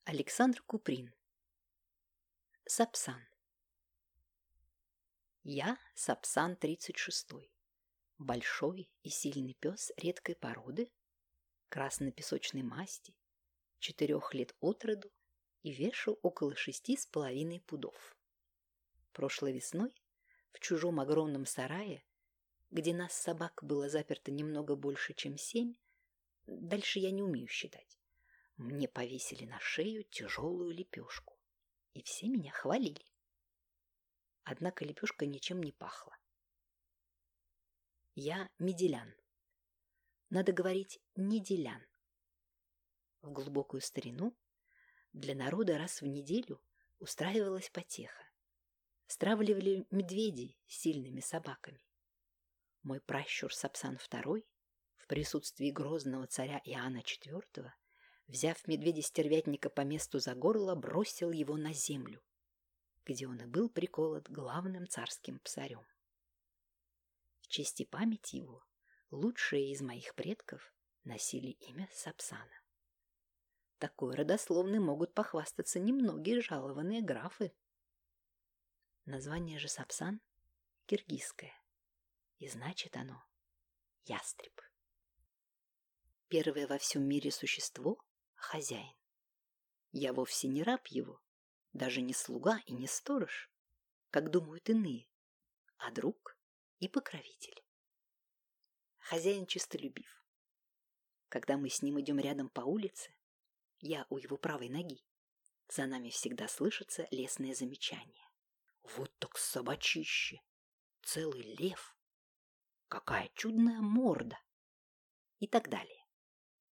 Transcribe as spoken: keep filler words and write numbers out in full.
Александр Куприн. Сапсан. Я Сапсан тридцать шестой. Большой и сильный пес редкой породы, красно-песочной масти, четырех лет от роду и вешу около шести с половиной пудов. Прошлой весной в чужом огромном сарае, где нас собак было заперто немного больше, чем семь, дальше я не умею считать, мне повесили на шею тяжелую лепешку, и все меня хвалили. Однако лепешка ничем не пахла. Я меделян. Надо говорить неделян. В глубокую старину для народа раз в неделю устраивалась потеха. Стравливали медведи с сильными собаками. Мой пращур Сапсан второй в присутствии грозного царя Иоанна четвёртого, взяв медведя-стервятника по месту за горло, бросил его на землю, где он и был приколот главным царским псарем. В честь и память его лучшие из моих предков носили имя Сапсана. Такой родословной могут похвастаться немногие жалованные графы. Название же Сапсан киргизское, и значит оно ястреб. Первое во всем мире существо — хозяин. Я вовсе не раб его, даже не слуга и не сторож, как думают иные, а друг и покровитель. Хозяин честолюбив. Когда мы с ним идем рядом по улице, я у его правой ноги, за нами всегда слышится лестное замечание. Вот так собачище! Целый лев! Какая чудная морда! И так далее.